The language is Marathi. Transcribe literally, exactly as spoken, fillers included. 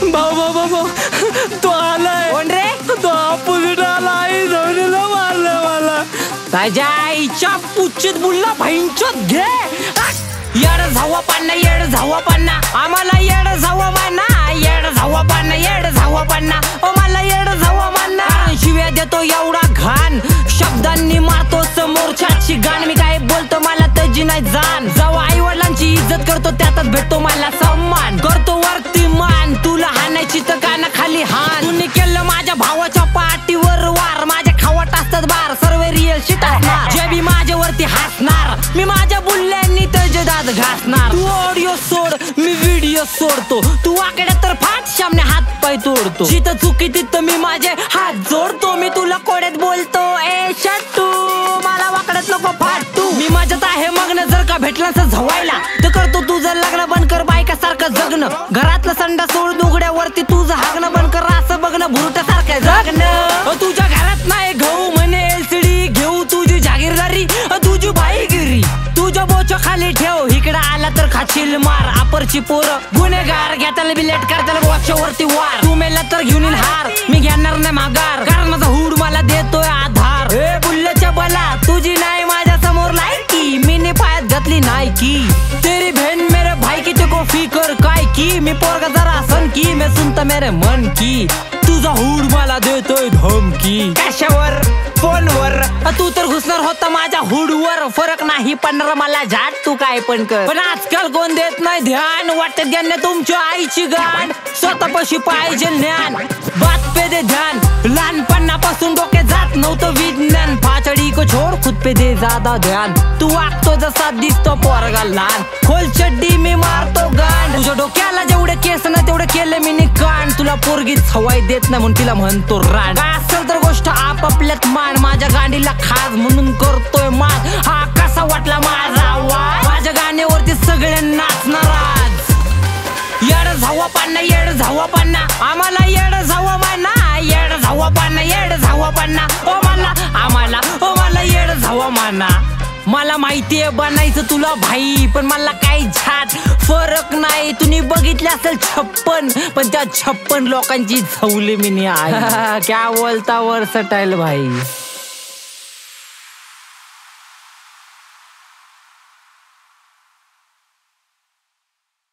भाऊ भाऊ भाऊ भाऊ तो आलाय. कोण रे? तो अपोजिट आला. आई धवनीला मारलं मला. ताज्या आईच्या पुच्छित बुल्ला भैंचोत घे. येड झावा पान्ना येड झावा पान्ना आम्हाला येड झावा माना. येड झावा पान्ना येड झावा पान्ना ओ मला येड झावा माना. शिव्या देतो एवढा घाण शब्दांनी मारतो समोरच्याची गाण. मी काय बोलतो मला त्याची नाही जाण. जेव्हा आई वडिलांची इज्जत करतो त्यातच भेटतो मला सम्मान. करतो वरती मान तुला हाणायची तर काना खाली हान. तुम्ही केलं माझ्या भावाच्या पाठीवर वार. माझ्या खावट असतात बार सर्व रिअल शिट असणार. जे बी माझ्यावरती हसणार मी माझ्या बुल्ल्यांनी त्याचे दात घासणार. तू ऑडिओ सोड मी व्हिडिओ सोडतो. तू वाकड्या तर फाट सामने हात पाय तोडतो. जिथं चुकी तिथं मी माझे हात जोडतो. मी तुला कोड्यात बोलतो ए शट्टू मला वाकड्यात नको फाटू. मी माझ्यात आहे मग्न जर का भेटला तर झवायला तर करतो तुझं लग्न बंद कर बायका सारखं जगणं. घरातलं संडा सोड उघड्यावरती तुझं हागणं बंद कर. असं बघणं भुरट्यासारखं जगणं. तुझ्या घरात नाही घेऊ म्हणे एलसीडी घेऊ तुझी जागीरदारी तुझी बाईगिरी. तुझ्या बोच्या खाली ठेव इकडे आला तर खाशील मार. आपरची पोरं गुन्हेगार घेताला बी लेट करताला वरती वार. तू मेला तर घेऊन येईल हार मी घेणार नाही माघार. कारण माझा हुड मला देतोय आधार. हे बुल्ल्याच्या बला तुझी नाही माझ्या समोर लायकी. मी ने पायात घातली नाही की तेरी बहन मेरे भाई की ते को फिकर काय की. मी पोरगा जरा सन की मैं सुनता मेरे मन की. तुझा हुड मला देतोय धमकी. कशावर फोनवर तू तर घुसणार होता माझ्या हुडवर. फरक नाही पडणार मला झाट तू काय पण कर. पण आजकाल कोण देत नाही ध्यान. वाटत ज्यांना तुमच्या आईची गाण स्वतःपाशी पाहिजे ज्ञान. बात पे दे ध्यान लहानपणापासून डोक्यात जात नव्हतं विज्ञान. पाचडी को छोड खुद पे दे ज्यादा ध्यान. तू वागतो जसा दिसतो पोरगा लहान. खोल चड्डी मी मारतो गाण. तुझ्या डोक्याला जेवढे केस ना तेवढे केले मी निकाण. तुला पोरगीच हवाई देत नाही म्हणून तिला म्हणतो रान. काय असेल तर गोष्ट आपापल्यात मान. माझ्या गाडीला खास म्हणून करतोय माग. हा कसा वाटला माझा आवाज. माझ्या गाण्यावरती सगळे नाचणार आज. येड झावा पान्ना येड झावा पान्ना आम्हाला येड झावा माना. येड झावा पान्ना येड झावा पान्ना ओ मला आम्हाला ओ मला येड झावा माना. मला माहितीये बनायचं तुला भाई पण मला काही झाट फरक नाही. तुम्ही बघितले असेल छप्पन पण त्या छप्पन लोकांची झवली मी नाही. क्या बोलता वर सटाईल भाई.